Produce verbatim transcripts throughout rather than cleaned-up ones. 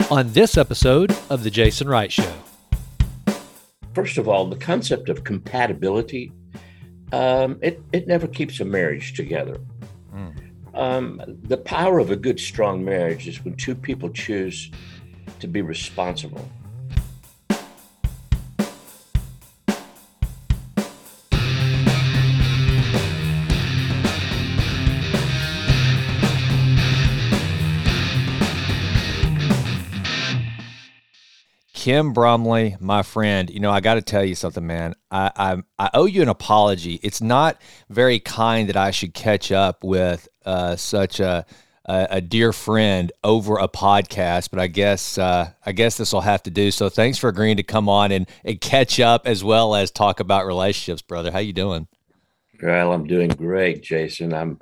on this episode of The Jason Wright Show. First of all, the concept of compatibility, um, it, it never keeps a marriage together. Mm. Um, the power of a good, strong marriage is when two people choose to be responsible. Kim Brumley, my friend, you know, I got to tell you something, man. I, I I owe you an apology. It's not very kind that I should catch up with uh, such a, a a dear friend over a podcast, but I guess uh, I guess this will have to do. So thanks for agreeing to come on and, and catch up as well as talk about relationships, brother. How you doing? Well, I'm doing great, Jason. I'm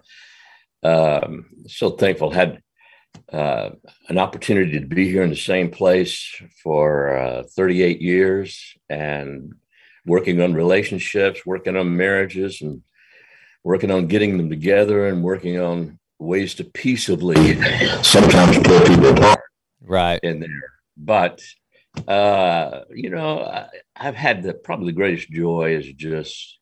um, so thankful. Had Uh, an opportunity to be here in the same place for uh, thirty-eight years and working on relationships, working on marriages, and working on getting them together and working on ways to peaceably sometimes pull people apart. Right. In there. But, uh, you know, I, I've had the probably the greatest joy is just,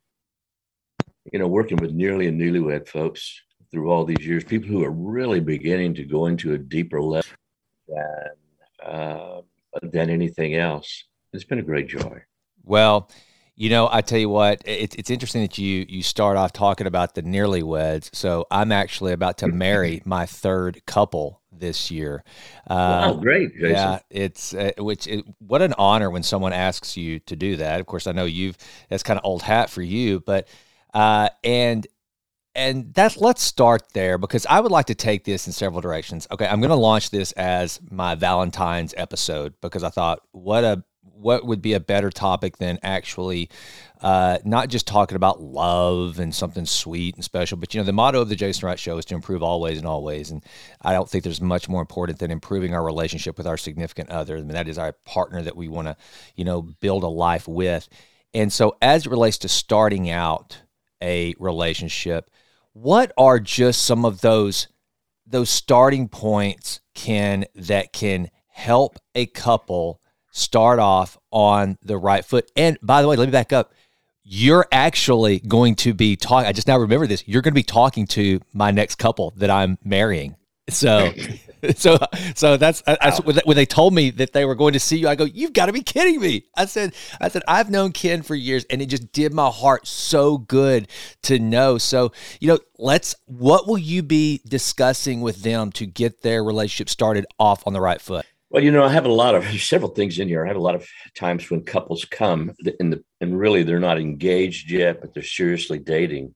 you know, working with nearly and newlywed folks through all these years, people who are really beginning to go into a deeper level than, uh, than anything else. It's been a great joy. Well, you know, I tell you what, it, it's interesting that you you start off talking about the nearly weds. So I'm actually about to marry my third couple this year. Uh, wow, great, Jason. Yeah, it's uh, which it, what an honor when someone asks you to do that. Of course, I know you've that's kind of old hat for you, but uh, and. And that's, let's start there because I would like to take this in several directions. Okay, I'm going to launch this as my Valentine's episode because I thought, what a what would be a better topic than actually uh, not just talking about love and something sweet and special, but, you know, the motto of the Jason Wright Show is to improve always and always. And I don't think there's much more important than improving our relationship with our significant other. I mean, that is our partner that we want to, you know, build a life with. And so as it relates to starting out a relationship, what are just some of those those starting points can that can help a couple start off on the right foot? And by the way, let me back up. You're actually going to be talking. I just now remember this. You're going to be talking to my next couple that I'm marrying. So, so, so that's I, I, when they told me that they were going to see you, I go, "You've got to be kidding me!" I said, "I said I've known Ken for years, and it just did my heart so good to know." So, you know, let's. What will you be discussing with them to get their relationship started off on the right foot? Well, you know, I have a lot of several things in here. I have a lot of times when couples come in the and really they're not engaged yet, but they're seriously dating,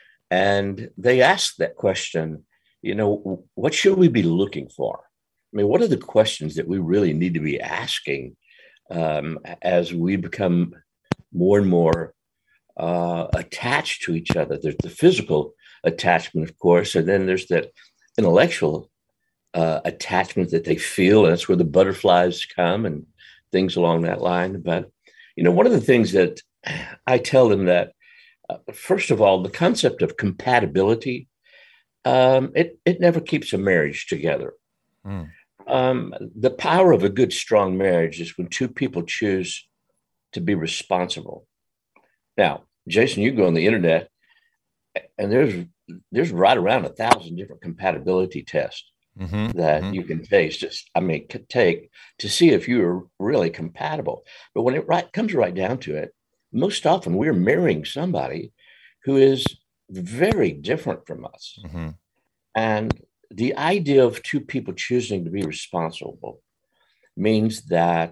and they ask that question. You know, what should we be looking for? I mean, what are the questions that we really need to be asking um, as we become more and more uh, attached to each other? There's the physical attachment, of course, and then there's that intellectual uh, attachment that they feel. And that's where the butterflies come and things along that line. But, you know, one of the things that I tell them that, uh, first of all, the concept of compatibility, Um, it, it never keeps a marriage together. Mm. Um, the power of a good, strong marriage is when two people choose to be responsible. Now, Jason, you go on the internet and there's there's right around a thousand different compatibility tests mm-hmm. that mm-hmm. you can taste. Just, I mean, could take to see if you are really compatible. But when it right, comes right down to it, most often we're marrying somebody who is very different from us. Mm-hmm. And the idea of two people choosing to be responsible means that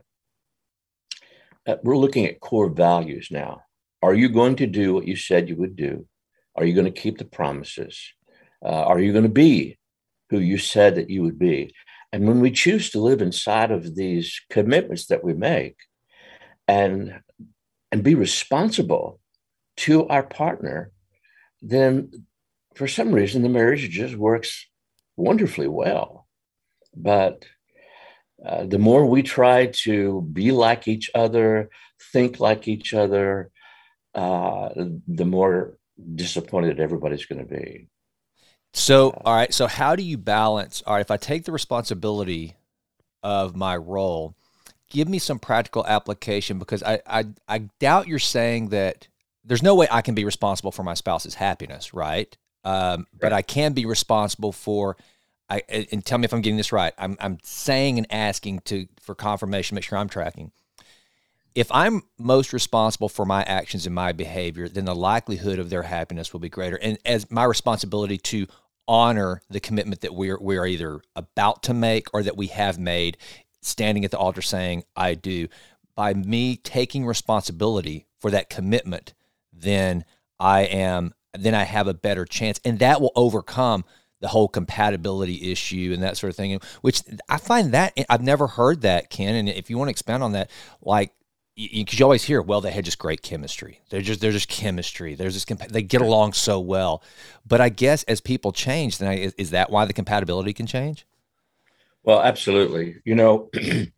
uh, we're looking at core values now. Are you going to do what you said you would do? Are you going to keep the promises? Uh, are you going to be who you said that you would be? And when we choose to live inside of these commitments that we make and, and be responsible to our partner, then for some reason the marriage just works wonderfully well. But uh, the more we try to be like each other, think like each other, uh, the more disappointed everybody's going to be. So, all right. So how do you balance? All right. If I take the responsibility of my role. Give me some practical application, because I, I, I doubt you're saying that there's no way I can be responsible for my spouse's happiness, right? Um, but I can be responsible for, I, and tell me if I'm getting this right. I'm, I'm saying and asking to for confirmation, make sure I'm tracking. If I'm most responsible for my actions and my behavior, then the likelihood of their happiness will be greater. And as my responsibility to honor the commitment that we're we're either about to make or that we have made, standing at the altar saying, I do, by me taking responsibility for that commitment, then I am, then I have a better chance. And that will overcome the whole compatibility issue and that sort of thing, which I find that, I've never heard that, Ken. And if you want to expand on that, like, because you, you always hear, well, they had just great chemistry. They're just, they're just chemistry. There's this, they get along so well. But I guess as people change, then I, is, is that why the compatibility can change? Well, absolutely. You know,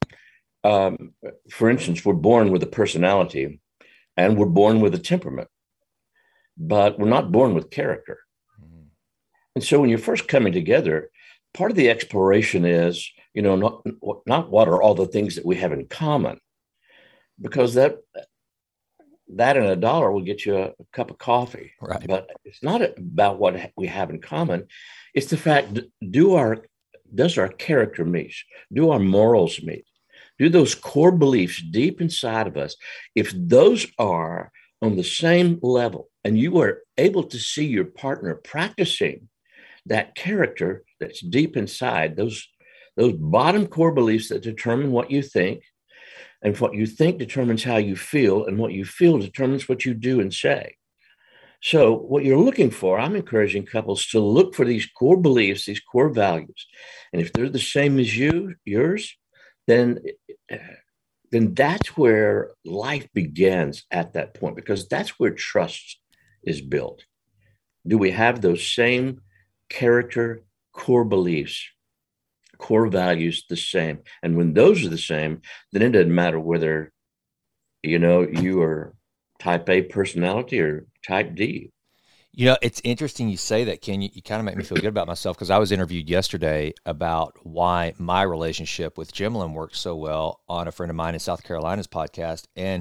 um, for instance, we're born with a personality and we're born with a temperament, but we're not born with character. Mm-hmm. And so when you're first coming together, part of the exploration is, you know, not, not what are all the things that we have in common, because that that and a dollar will get you a, a cup of coffee. Right. But it's not about what we have in common. It's the fact, do our does our character meet? Do our morals meet? Do those core beliefs deep inside of us, if those are on the same level and you are able to see your partner practicing that character that's deep inside, those, those bottom core beliefs that determine what you think, and what you think determines how you feel, and what you feel determines what you do and say. So what you're looking for, I'm encouraging couples to look for these core beliefs, these core values. And if they're the same as you, yours, then, then that's where life begins at that point, because that's where trust is built. Do we have those same character, core beliefs, core values the same? And when those are the same, then it doesn't matter whether, you know, you are type A personality or type D. You know, it's interesting you say that, Ken. You, you kind of make me feel good about myself, because I was interviewed yesterday about why my relationship with Jimlin works so well on a friend of mine in South Carolina's podcast. And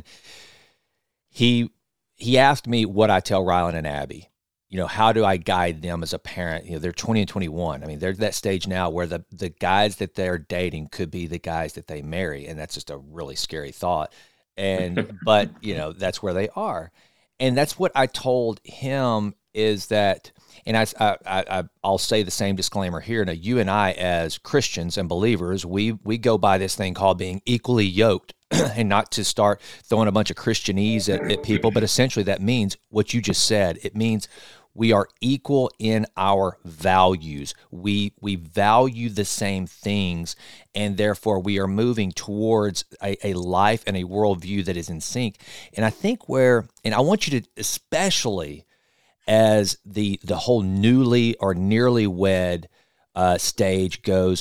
he he asked me what I tell Rylan and Abby. You know, how do I guide them as a parent? You know, they're twenty and twenty-one. I mean, they're at that stage now where the, the guys that they're dating could be the guys that they marry. And that's just a really scary thought. And, but, you know, that's where they are. And that's what I told him is that, and I, I, I, I'll say the same disclaimer here. Now, you and I, as Christians and believers, we, we go by this thing called being equally yoked, and not to start throwing a bunch of Christianese at, at people, but essentially that means what you just said. It means we are equal in our values. We we value the same things, and therefore we are moving towards a, a life and a worldview that is in sync. And I think where, and I want you to, especially as the the whole newly or nearly wed uh, stage goes,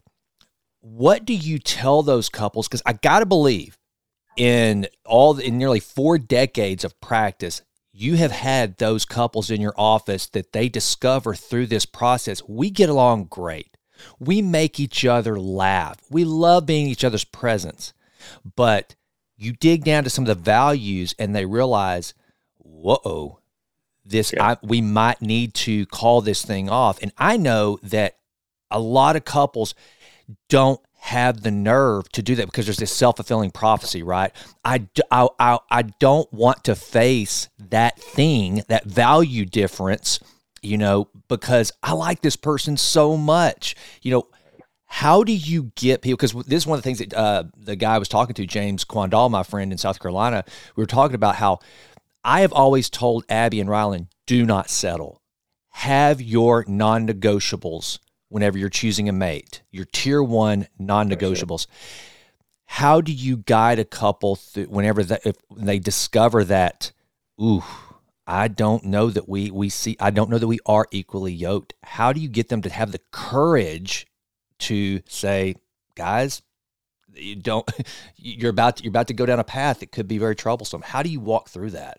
what do you tell those couples? Because I got to believe in all in nearly four decades of practice, you have had those couples in your office that they discover through this process, we get along great. We make each other laugh. We love being each other's presence. But you dig down to some of the values and they realize, whoa, this yeah. I, we might need to call this thing off. And I know that a lot of couples don't have the nerve to do that because there's this self-fulfilling prophecy, right? I, I, I, I don't want to face that thing, that value difference, you know, because I like this person so much. You know, how do you get people, because this is one of the things that uh, the guy I was talking to, James Quandall, my friend in South Carolina, we were talking about how I have always told Abby and Rylan, do not settle. Have your non-negotiables whenever you're choosing a mate, your tier one non-negotiables. How do you guide a couple through whenever that, if they discover that, ooh, I don't know that we we see, I don't know that we are equally yoked. How do you get them to have the courage to say, guys, you don't, you're about to, you're about to go down a path that could be very troublesome. How do you walk through that?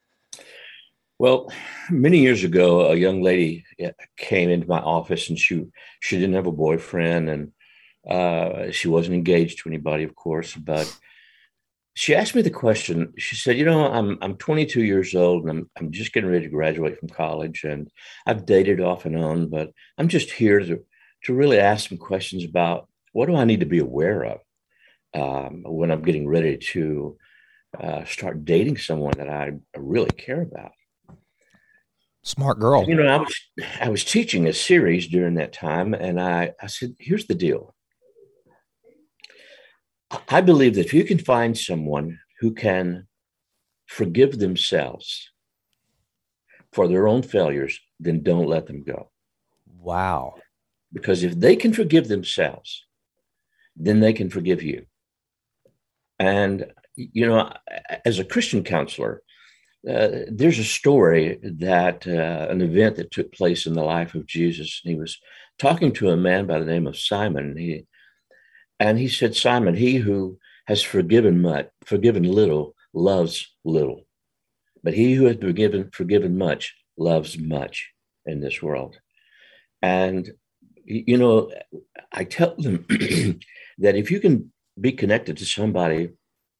Well, many years ago, a young lady came into my office and she she didn't have a boyfriend, and Uh, she wasn't engaged to anybody, of course, but she asked me the question. She said, "You know, I'm I'm twenty-two years old, and I'm I'm just getting ready to graduate from college, and I've dated off and on, but I'm just here to to really ask some questions about what do I need to be aware of um, when I'm getting ready to uh, start dating someone that I really care about." Smart girl. You know, I was I was teaching a series during that time, and I I said, "Here's the deal. I believe that if you can find someone who can forgive themselves for their own failures, then don't let them go. Wow. Because if they can forgive themselves, then they can forgive you." And, you know, as a Christian counselor, uh, there's a story that uh, an event that took place in the life of Jesus. He was talking to a man by the name of Simon. And he, and he said, "Simon, he who has forgiven much, forgiven little, loves little. But he who has forgiven, forgiven much, loves much in this world." And, you know, I tell them that if you can be connected to somebody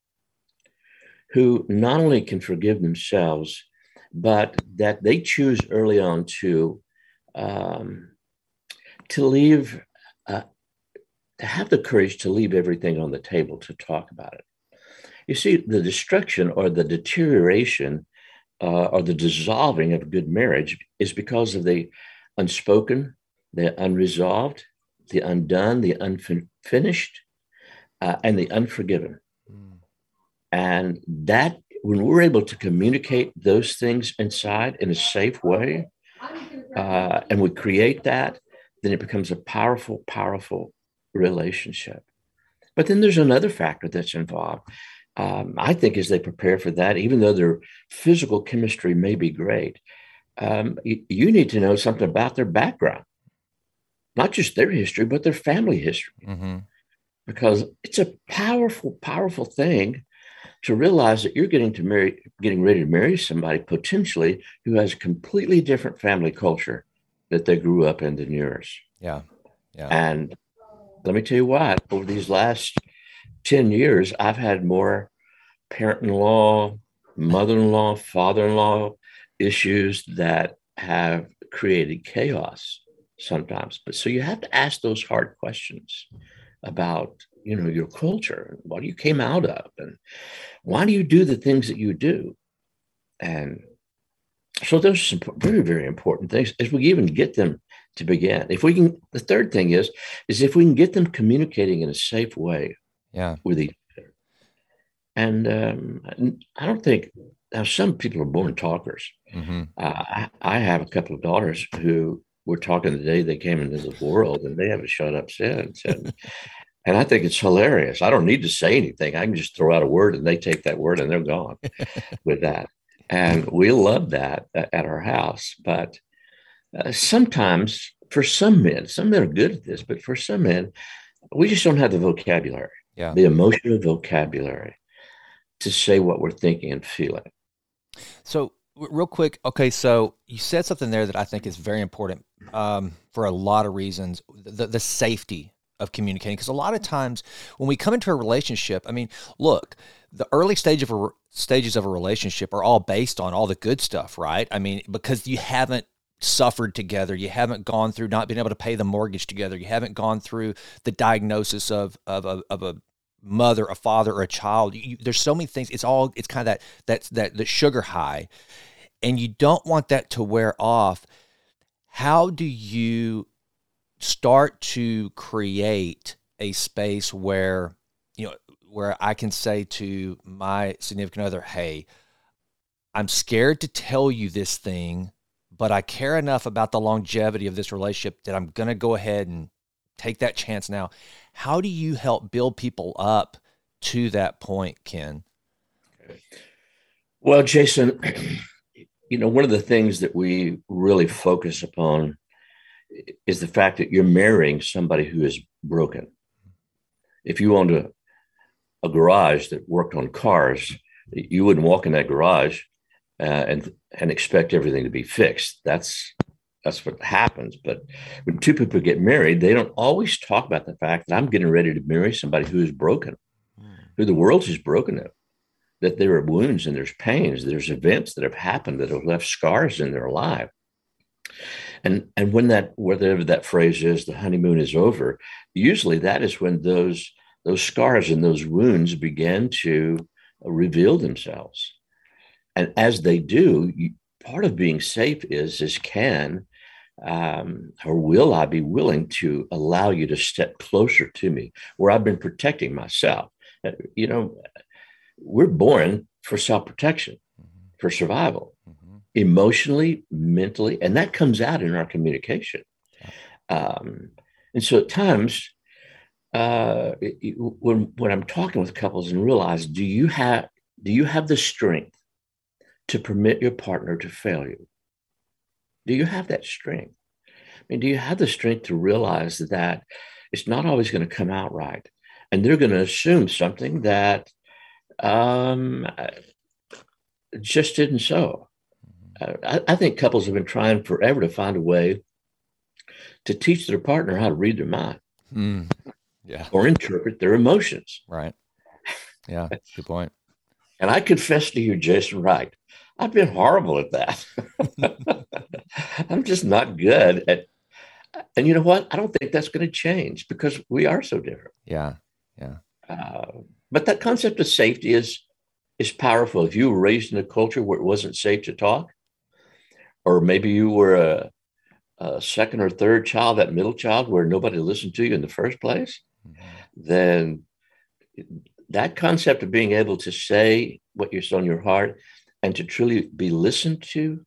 who not only can forgive themselves, but that they choose early on to um, to leave, uh, to have the courage to leave everything on the table to talk about it. You see, the destruction or the deterioration uh, or the dissolving of a good marriage is because of the unspoken, the unresolved, the undone, the unfinished, uh, and the unforgiven. Mm. And that, when we're able to communicate those things inside in a safe way, uh, and we create that, then it becomes a powerful, powerful relationship. But then there's another factor that's involved. Um, I think as they prepare for that, even though their physical chemistry may be great, um, you, you need to know something about their background, not just their history, but their family history. Mm-hmm. Because it's a powerful, powerful thing to realize that you're getting to marry, getting ready to marry somebody potentially who has a completely different family culture that they grew up in than yours. Yeah. Yeah. And let me tell you what, over these last ten years, I've had more parent-in-law, mother-in-law, father-in-law issues that have created chaos sometimes. But so you have to ask those hard questions about, you know, your culture and what you came out of and why do you do the things that you do? And so those are some very, very important things as we even get them to begin. If we can, the third thing is, is if we can get them communicating in a safe way yeah. with each other. And um, I don't think, now some people are born talkers. Mm-hmm. Uh, I, I have a couple of daughters who were talking the day they came into the world and they haven't shut up since. And, and I think it's hilarious. I don't need to say anything. I can just throw out a word and they take that word and they're gone with that. And we love that at our house. But uh, sometimes for some men, some men are good at this, but for some men, we just don't have the vocabulary, yeah. the emotional vocabulary to say what we're thinking and feeling. So real quick, okay, so you said something there that I think is very important um, for a lot of reasons, the, the safety of communicating. Because a lot of times when we come into a relationship, I mean, look, the early stage of a, stages of a relationship are all based on all the good stuff, right? I mean, because you haven't suffered together, you haven't gone through not being able to pay the mortgage together, you haven't gone through the diagnosis of of a, of a mother, a father, or a child. You, there's so many things. It's all, it's kind of that, that, that, the sugar high, and you don't want that to wear off. How do you start to create a space where, you know, where I can say to my significant other, hey, I'm scared to tell you this thing, but I care enough about the longevity of this relationship that I'm going to go ahead and take that chance now. How do you help build people up to that point, Ken? Well, Jason, you know, one of the things that we really focus upon is the fact that you're marrying somebody who is broken. If you owned a, a garage that worked on cars, you wouldn't walk in that garage uh, and and expect everything to be fixed. That's that's what happens. But when two people get married, they don't always talk about the fact that I'm getting ready to marry somebody who is broken, who the world has broken them, that there are wounds and there's pains, there's events that have happened that have left scars in their life. And, and when that, whatever that phrase is, the honeymoon is over, usually that is when those, those scars and those wounds begin to reveal themselves. And as they do, you, part of being safe is, is can um, or will I be willing to allow you to step closer to me where I've been protecting myself? You know, we're born for self-protection, mm-hmm. for survival, mm-hmm. emotionally, mentally, and that comes out in our communication. Yeah. Um, and so at times, uh, it, when when I'm talking with couples and realize, do you have do you have the strength to permit your partner to fail you? Do you have that strength? I mean, do you have the strength to realize that it's not always going to come out right, and they're going to assume something that um, just didn't so? Uh, I, I think couples have been trying forever to find a way to teach their partner how to read their mind, mm. yeah, or interpret their emotions. Right. Yeah. Good point. And I confess to you, Jason Wright, I've been horrible at that. I'm just not good at, and you know what? I don't think that's going to change because we are so different. Yeah. Yeah. Uh, but that concept of safety is, is powerful. If you were raised in a culture where it wasn't safe to talk, or maybe you were a, a second or third child, that middle child where nobody listened to you in the first place, mm-hmm. then that concept of being able to say what you're on your heart and to truly be listened to,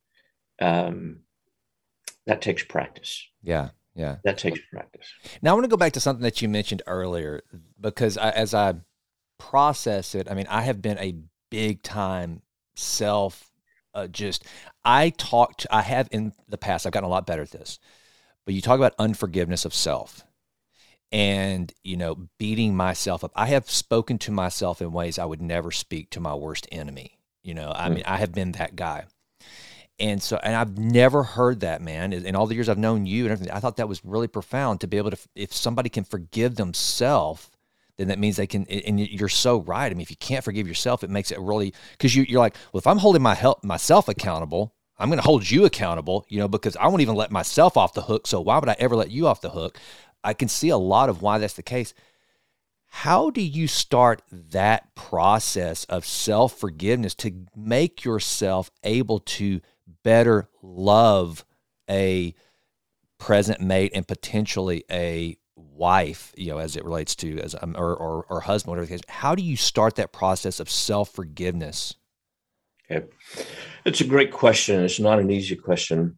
um, that takes practice. Yeah, yeah. That takes practice. Now, I want to go back to something that you mentioned earlier, because I, as I process it, I mean, I have been a big time self, uh, just, I talked, I have in the past, I've gotten a lot better at this, but you talk about unforgiveness of self. And, you know, beating myself up. I have spoken to myself in ways I would never speak to my worst enemy. You know, I mm. mean, I have been that guy. And so, and I've never heard that, man. In all the years I've known you and everything, I thought that was really profound to be able to, if somebody can forgive themselves, then that means they can, and you're so right. I mean, if you can't forgive yourself, it makes it really, because you, you're like, well, if I'm holding my help, myself accountable, I'm going to hold you accountable, you know, because I won't even let myself off the hook. So why would I ever let you off the hook? I can see a lot of why that's the case. How do you start that process of self-forgiveness to make yourself able to better love a present mate and potentially a wife, you know, as it relates to as um, or, or or husband, whatever the case? How do you start that process of self-forgiveness? Okay. It's a great question. It's not an easy question.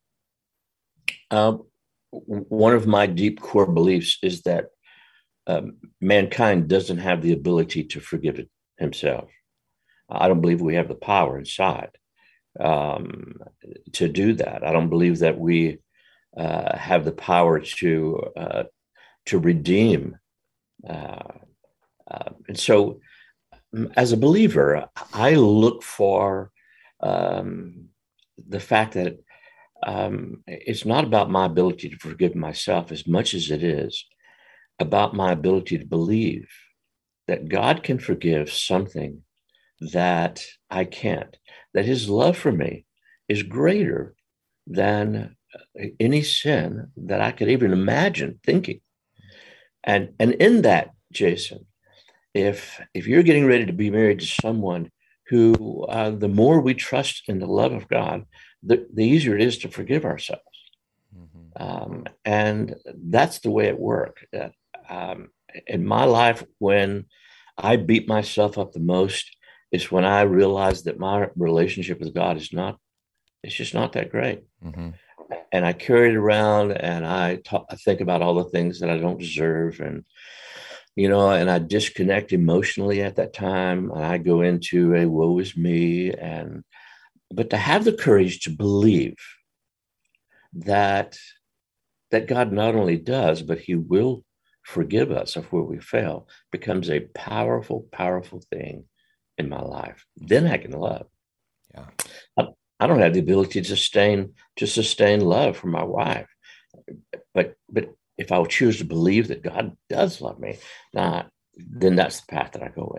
Um, One of my deep core beliefs is that um, mankind doesn't have the ability to forgive it himself. I don't believe we have the power inside um, to do that. I don't believe that we uh, have the power to uh, to redeem. Uh, uh, and so, as a believer, I look for um, the fact that Um, it's not about my ability to forgive myself as much as it is about my ability to believe that God can forgive something that I can't, that his love for me is greater than any sin that I could even imagine thinking. And, and in that, Jason, if, if you're getting ready to be married to someone who, uh, the more we trust in the love of God, The, the easier it is to forgive ourselves. Mm-hmm. Um, and that's the way it worked. Uh, um, in my life, when I beat myself up the most is when I realized that my relationship with God is not, it's just not that great. Mm-hmm. And I carry it around and I, talk, I think about all the things that I don't deserve. And, you know, and I disconnect emotionally at that time. And I go into a woe is me. And But to have the courage to believe that, that God not only does, but he will forgive us of where we fail becomes a powerful, powerful thing in my life. Then I can love. Yeah. I'll, I don't have the ability to sustain to sustain love for my wife. But but if I would choose to believe that God does love me, not then that's the path that I go in.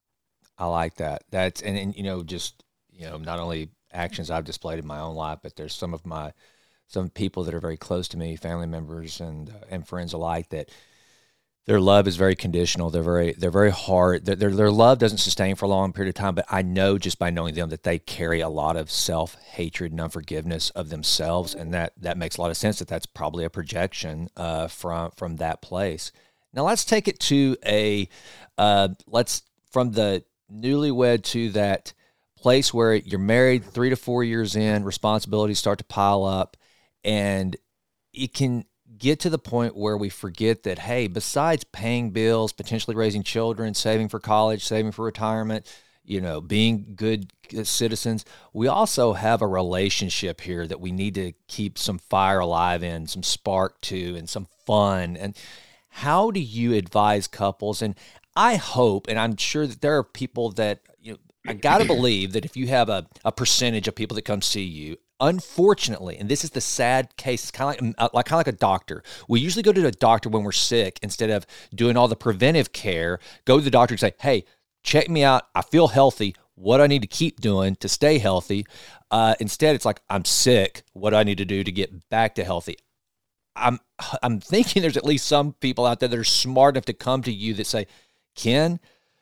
I like that. That's and, and you know, just you know, not only actions I've displayed in my own life, but there's some of my some people that are very close to me, family members and uh, and friends alike, that their love is very conditional. They're very they're very hard. Their, their their love doesn't sustain for a long period of time. But I know just by knowing them that they carry a lot of self hatred and unforgiveness of themselves, and that that makes a lot of sense. That that's probably a projection uh, from from that place. Now let's take it to a uh, let's from the newlywed to that place where you're married three to four years in, responsibilities start to pile up, and it can get to the point where we forget that, hey, besides paying bills, potentially raising children, saving for college, saving for retirement, you know, being good citizens, we also have a relationship here that we need to keep some fire alive in, some spark to, and some fun. And how do you advise couples? And I hope, and I'm sure that there are people that, you know, I got to believe that if you have a, a percentage of people that come see you, unfortunately, and this is the sad case, it's kind of like, like kind of like a doctor. We usually go to the doctor when we're sick instead of doing all the preventive care. Go to the doctor and say, hey, check me out. I feel healthy. What do I need to keep doing to stay healthy? Uh, instead, it's like, I'm sick. What do I need to do to get back to healthy? I'm I'm thinking there's at least some people out there that are smart enough to come to you that say, Ken,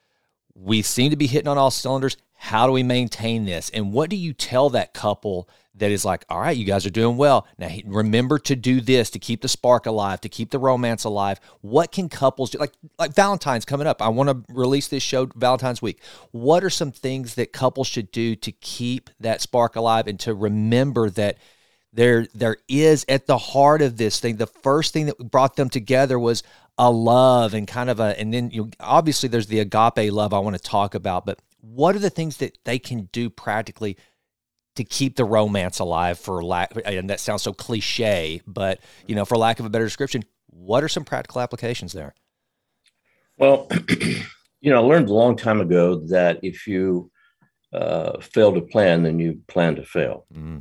we seem to be hitting on all cylinders. How do we maintain this? And what do you tell that couple that is like, all right, you guys are doing well. Now, remember to do this to keep the spark alive, to keep the romance alive. What can couples do? Like, like Valentine's coming up. I want to release this show Valentine's week. What are some things that couples should do to keep that spark alive and to remember that there, there is at the heart of this thing, the first thing that brought them together was a love and kind of a, and then you obviously there's the agape love I want to talk about, but what are the things that they can do practically to keep the romance alive, for lack, and that sounds so cliche, but you know, for lack of a better description, what are some practical applications there? Well, you know, I learned a long time ago that if you uh, fail to plan, then you plan to fail. Mm.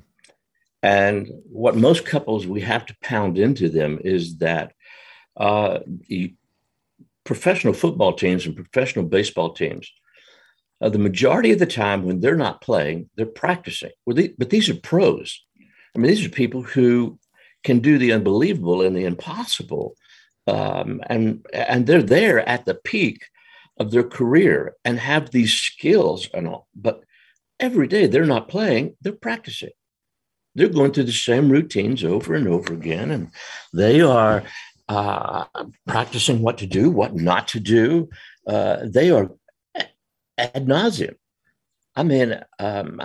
And what most couples, we have to pound into them is that uh, the professional football teams and professional baseball teams, Uh, the majority of the time when they're not playing, they're practicing. Well, they, but these are pros. I mean, these are people who can do the unbelievable and the impossible. Um, and, and they're there at the peak of their career and have these skills and all. But every day they're not playing, they're practicing. They're going through the same routines over and over again. And they are uh, practicing what to do, what not to do. Uh, they are ad nauseum. I mean, um,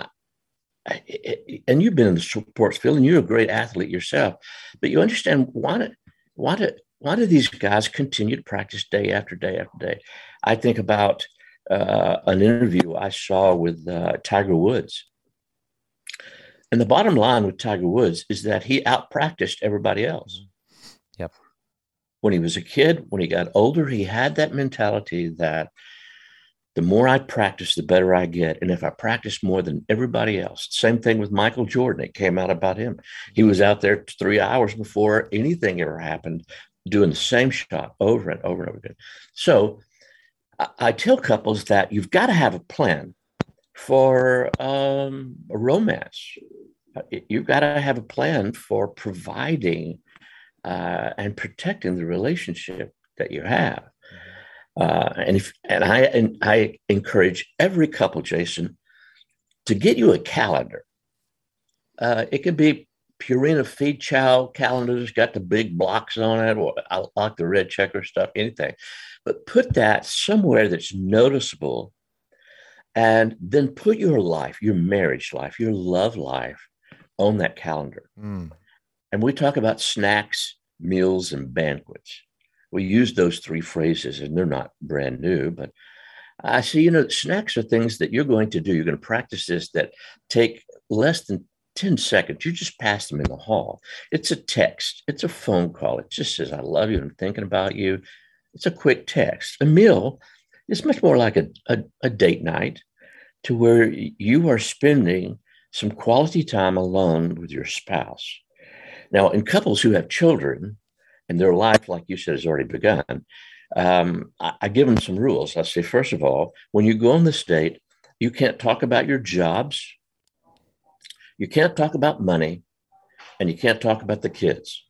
and you've been in the sports field and you're a great athlete yourself, but you understand why do, why do, why do these guys continue to practice day after day after day? I think about uh, an interview I saw with uh, Tiger Woods. And the bottom line with Tiger Woods is that he out-practiced everybody else. Yep. When he was a kid, when he got older, he had that mentality that the more I practice, the better I get. And if I practice more than everybody else, same thing with Michael Jordan. It came out about him. He was out there three hours before anything ever happened, doing the same shot over and over and over again. So I, I tell couples that you've got to have a plan for um, a romance. You've got to have a plan for providing uh, and protecting the relationship that you have. Uh, and if and I and I encourage every couple, Jason, to get you a calendar. Uh, it could be Purina Feed Chow calendars, got the big blocks on it, or I like the red checker stuff, anything. But put that somewhere that's noticeable, and then put your life, your marriage life, your love life on that calendar. Mm. And we talk about snacks, meals, and banquets. We use those three phrases, and they're not brand new, but I see, you know, snacks are things that you're going to do. You're going to practice this that take less than ten seconds. You just pass them in the hall. It's a text. It's a phone call. It just says, I love you. I'm thinking about you. It's a quick text. A meal is much more like a, a, a date night, to where you are spending some quality time alone with your spouse. Now, in couples who have children and their life, like you said, has already begun, um, I, I give them some rules. I say, first of all, when you go on this date, you can't talk about your jobs, you can't talk about money, and you can't talk about the kids.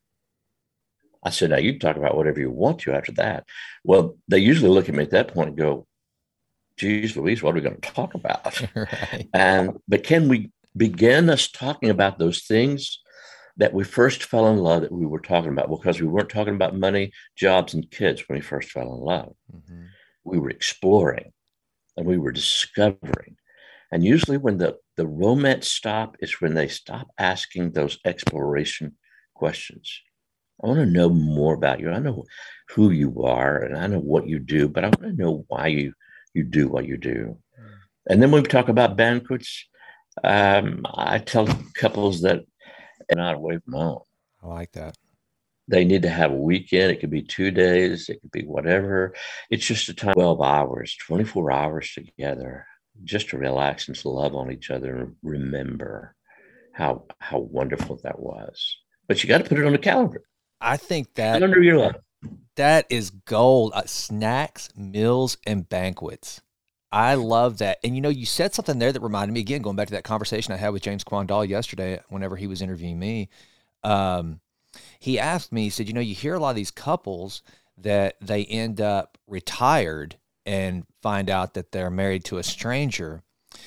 I said, now you can talk about whatever you want to after that. Well, they usually look at me at that point and go, geez, Louise, what are we going to talk about? Right. And but can we begin us talking about those things that we first fell in love that we were talking about? Because we weren't talking about money, jobs, and kids when we first fell in love. Mm-hmm. We were exploring and we were discovering. And usually when the, the romance stops is when they stop asking those exploration questions. I want to know more about you. I know who you are and I know what you do, but I want to know why you, you do what you do. Mm. And then when we talk about banquets, um, I tell couples that they're not away from home. I like that. They need to have a weekend. It could be two days. It could be whatever. It's just a time, twelve hours, twenty-four hours together, just to relax and to love on each other and remember how, how wonderful that was. But you got to put it on the calendar. I think that under your love. That is gold. Uh, snacks, meals, and banquets. I love that. And, you know, you said something there that reminded me, again, going back to that conversation I had with James Quandall yesterday whenever he was interviewing me. Um, he asked me, he said, you know, you hear a lot of these couples that they end up retired and find out that they're married to a stranger.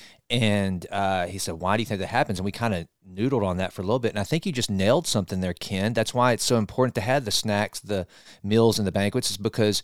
And uh, he said, why do you think that happens? And we kind of noodled on that for a little bit. And I think you just nailed something there, Ken. That's why it's so important to have the snacks, the meals, and the banquets, is because,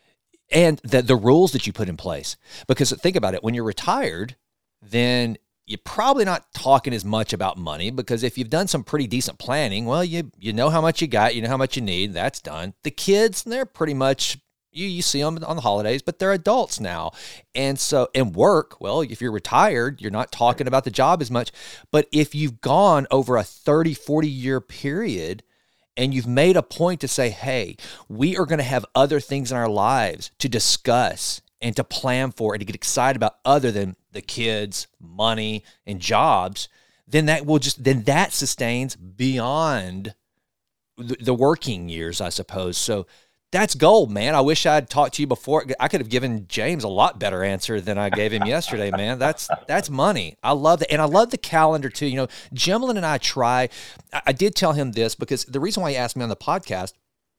and the, the rules that you put in place. Because think about it, when you're retired, then you're probably not talking as much about money, because if you've done some pretty decent planning, well, you you know how much you got, you know how much you need, that's done. The kids, they're pretty much, You you see them on the holidays, but they're adults now. And so, and work, well, if you're retired, you're not talking about the job as much. But if you've gone over a thirty, forty year period and you've made a point to say, hey, we are going to have other things in our lives to discuss and to plan for and to get excited about other than the kids, money, and jobs, then that will just, then that sustains beyond the, the working years, I suppose. So that's gold, man. I wish I'd talked to you before. I could have given James a lot better answer than I gave him yesterday, man. That's that's money. I love that. And I love the calendar too. You know, Jemlyn and I try, I, I did tell him this because the reason why he asked me on the podcast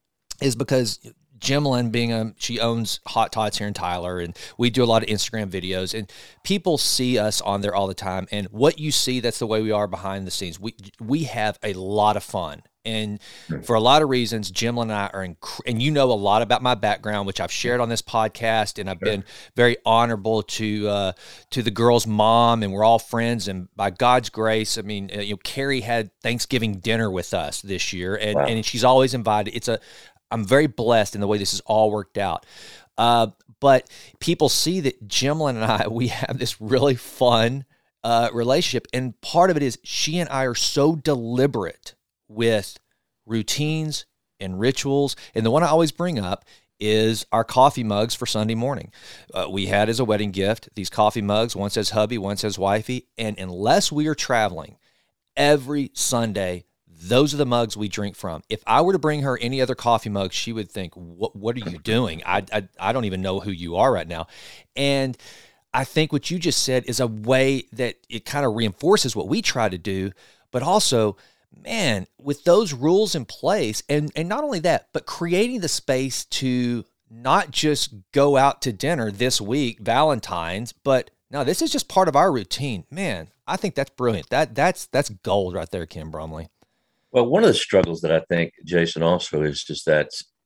is because Jemlyn, being a, she owns Hot Tots here in Tyler, and we do a lot of Instagram videos, and people see us on there all the time. And what you see, that's the way we are behind the scenes. We we have a lot of fun. And for a lot of reasons, Jemlyn and I are, inc- and you know a lot about my background, which I've shared on this podcast, and I've sure. been very honorable to uh, to the girl's mom, and we're all friends. And by God's grace, I mean, you know, Carrie had Thanksgiving dinner with us this year, and wow. and she's always invited. It's a, I'm very blessed in the way this has all worked out. Uh, but people see that Jemlyn and I, we have this really fun uh, relationship, and part of it is she and I are so deliberate with routines and rituals. And the one I always bring up is our coffee mugs for Sunday morning. Uh, we had as a wedding gift these coffee mugs. One says hubby, one says wifey. And unless we are traveling, every Sunday, those are the mugs we drink from. If I were to bring her any other coffee mug, she would think, what, what are you doing? I, I, I don't even know who you are right now. And I think what you just said is a way that it kind of reinforces what we try to do, but also, man, with those rules in place, and, and not only that, but creating the space to not just go out to dinner this week, Valentine's, but no, this is just part of our routine. Man, I think that's brilliant. That that's that's gold right there, Ken Brumley. Well, one of the struggles that I think, Jason, also is just that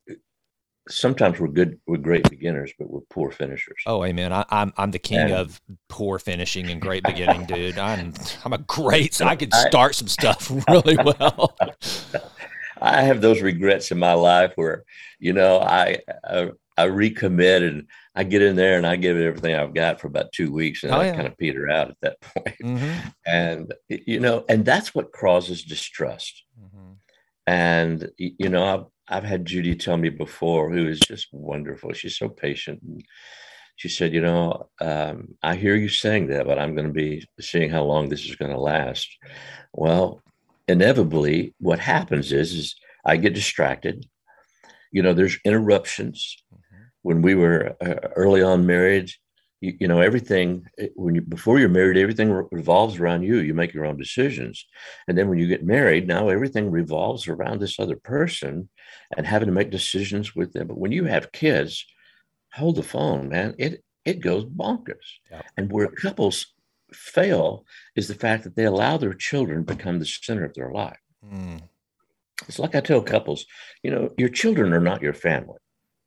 sometimes we're good, we're great beginners, but we're poor finishers. Oh, amen. I, I'm I'm the king and, of poor finishing and great beginning, dude. I'm I'm a great. So I could start I, some stuff really well. I have those regrets in my life where, you know, I, I I recommit and I get in there and I give it everything I've got for about two weeks, and oh, I yeah. kind of peter out at that point. Mm-hmm. And you know, and that's what causes distrust. Mm-hmm. And you know, I've I've had Judy tell me before, who is just wonderful. She's so patient. And She said, you know, um, I hear you saying that, but I'm going to be seeing how long this is going to last. Well, inevitably, what happens is, is I get distracted. You know, there's interruptions. Mm-hmm. When we were uh, early on married, you, you know, everything, when you, before you're married, everything re- revolves around you. You make your own decisions. And then when you get married, now everything revolves around this other person and having to make decisions with them. But when you have kids, hold the phone, man. It it goes bonkers. Yep. And where couples fail is the fact that they allow their children to become the center of their life. Mm. It's like I tell couples, you know, your children are not your family.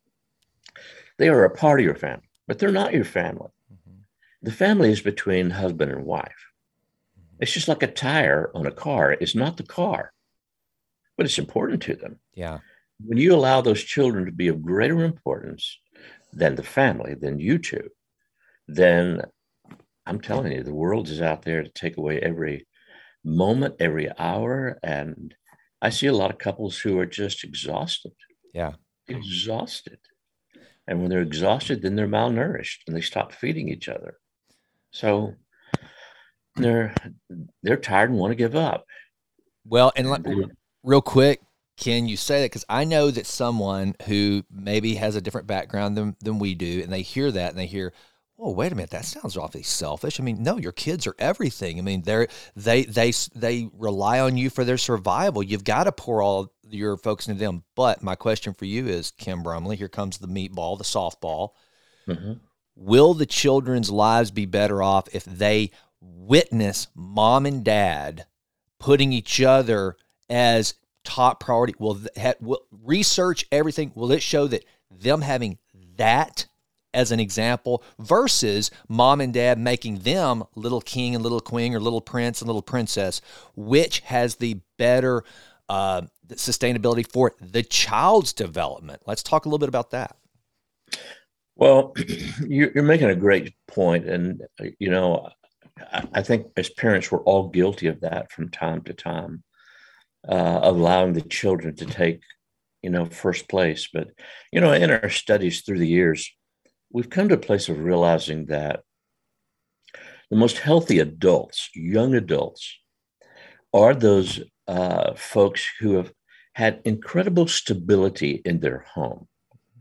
They are a part of your family, but they're not your family. Mm-hmm. The family is between husband and wife. Mm-hmm. It's just like a tire on a car. It's not the car, but it's important to them. Yeah. When you allow those children to be of greater importance than the family, than you two, then I'm telling you, the world is out there to take away every moment, every hour. And I see a lot of couples who are just exhausted. Yeah. Exhausted. And when they're exhausted, then they're malnourished and they stop feeding each other. So they're they're tired and want to give up. Well, and like, real quick, can you say that? Because I know that someone who maybe has a different background than, than we do, and they hear that and they hear, oh, wait a minute, that sounds awfully selfish. I mean, no, your kids are everything. I mean, they're, they they they rely on you for their survival. You've got to pour all your focus into them. But my question for you is, Kim Brumley, here comes the meatball, the softball. Mm-hmm. Will the children's lives be better off if they witness mom and dad putting each other as top priority? Will, will research everything? Will it show that them having that as an example versus mom and dad making them little king and little queen or little prince and little princess? Which has the better uh, sustainability for the child's development? Let's talk a little bit about that. Well, you're making a great point. And, you know, I think as parents, we're all guilty of that from time to time, uh, allowing the children to take, you know, first place. But, you know, in our studies through the years, we've come to a place of realizing that the most healthy adults, young adults, are those uh, folks who have had incredible stability in their home,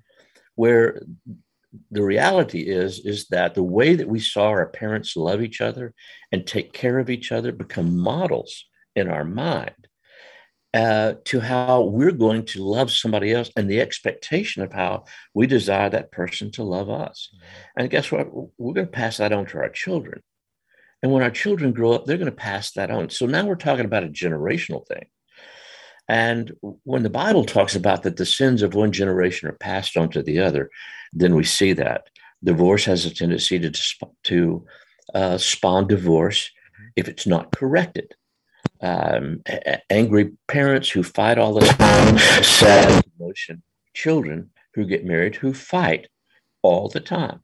where the reality is, is that the way that we saw our parents love each other and take care of each other become models in our mind uh, to how we're going to love somebody else and the expectation of how we desire that person to love us. And guess what? We're going to pass that on to our children. And when our children grow up, they're going to pass that on. So now we're talking about a generational thing. And when the Bible talks about that the sins of one generation are passed on to the other, then we see that divorce has a tendency to, to uh, spawn divorce if it's not corrected. Um, a- angry parents who fight all the time, sad emotion, children who get married who fight all the time.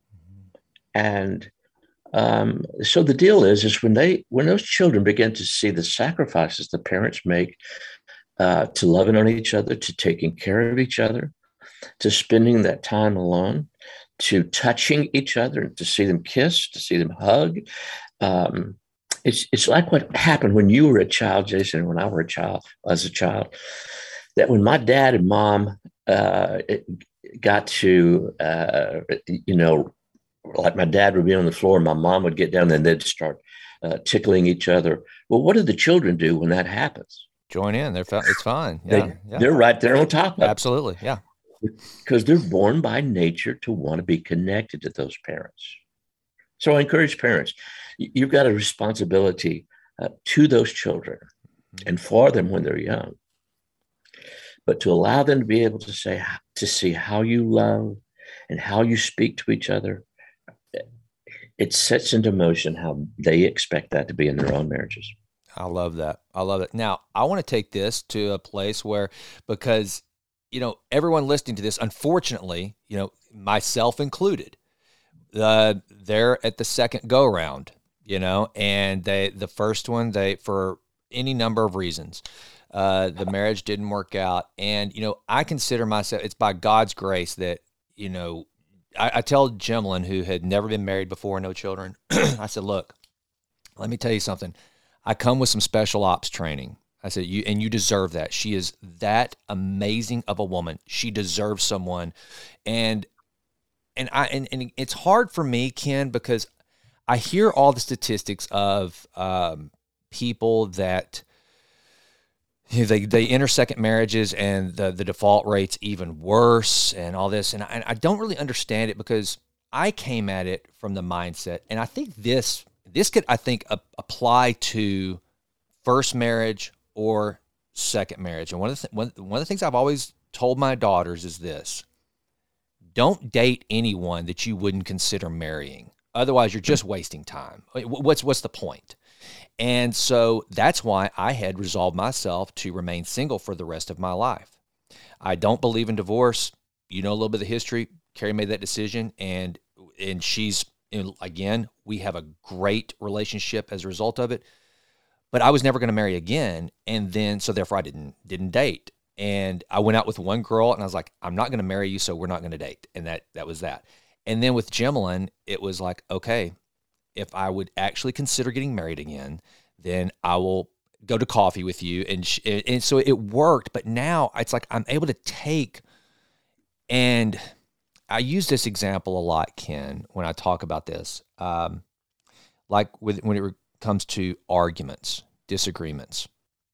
And um, so the deal is, is when they when those children begin to see the sacrifices the parents make Uh, to loving on each other, to taking care of each other, to spending that time alone, to touching each other, to see them kiss, to see them hug. Um, it's it's like what happened when you were a child, Jason, when I were a child, as a child, that when my dad and mom uh, got to, uh, you know, like my dad would be on the floor, and my mom would get down and they'd start uh, tickling each other. Well, what do the children do when that happens? Join in. They're it's fine. Yeah, they, yeah. They're right there on top of it. Absolutely. Yeah. Because they're born by nature to want to be connected to those parents. So I encourage parents, you've got a responsibility uh, to those children mm-hmm. and for them when they're young, but to allow them to be able to say, to see how you love and how you speak to each other. It sets into motion how they expect that to be in their own marriages. I love that. I love it. Now, I want to take this to a place where, because, you know, everyone listening to this, unfortunately, you know, myself included, uh, they're at the second go round, you know, and they, the first one, they, for any number of reasons, uh, the marriage didn't work out. And, you know, I consider myself, it's by God's grace that, you know, I, I tell Jemlyn, who had never been married before, no children, I said, look, let me tell you something. I come with some special ops training. I said, you, and you deserve that. She is that amazing of a woman. She deserves someone. And, and I, and, and it's hard for me, Ken, because I hear all the statistics of, um, people that, you know, they, they enter second marriages and the, the default rate's even worse and all this. And I, and I don't really understand it because I came at it from the mindset. And I think this, this could, I think, uh, apply to first marriage or second marriage. And one of the, th- one, one of the things I've always told my daughters is this: don't date anyone that you wouldn't consider marrying. Otherwise, you're just wasting time. What's, what's the point? And so that's why I had resolved myself to remain single for the rest of my life. I don't believe in divorce. You know a little bit of the history. Carrie made that decision, and and she's, again, we have a great relationship as a result of it. But I was never going to marry again, and then so therefore I didn't didn't date. And I went out with one girl, and I was like, I'm not going to marry you, so we're not going to date. And that that was that. And then with Jemlyn, it was like, okay, if I would actually consider getting married again, then I will go to coffee with you. And, sh- and so it worked. But now it's like I'm able to take, and I use this example a lot, Ken, when I talk about this. Um, like with, when it comes to arguments, disagreements,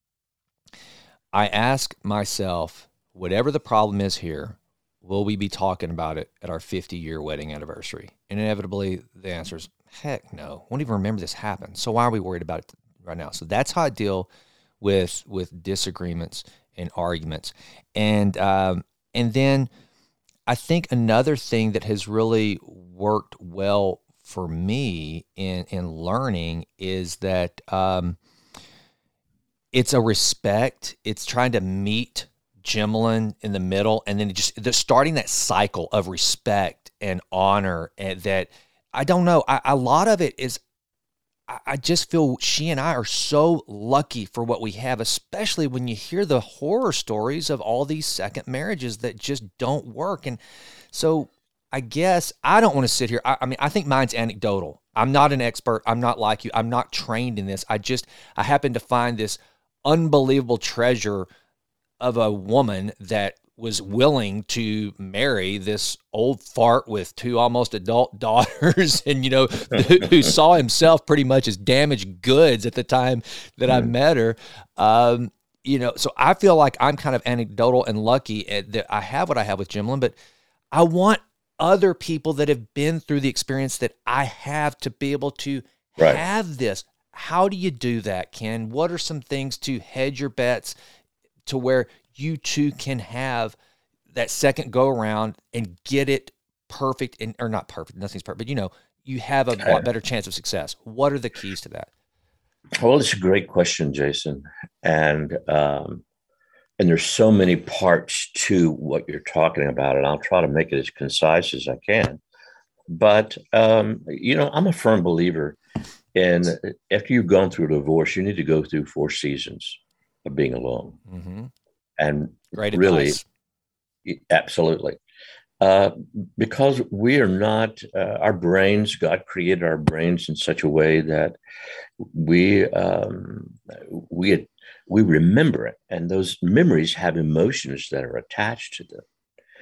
I ask myself, whatever the problem is here, will we be talking about it at our fifty-year wedding anniversary? And inevitably, the answer is, heck no. Won't even remember this happened. So why are we worried about it right now? So that's how I deal with with disagreements and arguments. And um, and then I think another thing that has really worked well for me in in learning is that um, it's a respect. It's trying to meet Jemlyn in the middle, and then just the, starting that cycle of respect and honor. And that, I don't know, I, a lot of it is, I, I just feel she and I are so lucky for what we have, especially when you hear the horror stories of all these second marriages that just don't work. And so I guess I don't want to sit here. I, I mean, I think mine's anecdotal. I'm not an expert. I'm not like you. I'm not trained in this. I just, I happen to find this unbelievable treasure of a woman that was willing to marry this old fart with two almost adult daughters, and, you know, who, who saw himself pretty much as damaged goods at the time that mm. I met her. Um, you know, so I feel like I'm kind of anecdotal and lucky that I have what I have with Jemlyn, but I want other people that have been through the experience that I have to be able to right. have this. How do you do that, Ken? What are some things to hedge your bets to where you too can have that second go around and get it perfect, and or not perfect, nothing's perfect, but you know, you have a lot better chance of success. What are the keys to that? Well, it's a great question, Jason. And, um, and there's so many parts to what you're talking about, and I'll try to make it as concise as I can. But, um, you know, I'm a firm believer in, after you've gone through a divorce, you need to go through four seasons of being alone. Mm-hmm. And Great really, advice. Absolutely. Uh, because we are not, uh, our brains, God created our brains in such a way that we, um, we, we remember it. And those memories have emotions that are attached to them.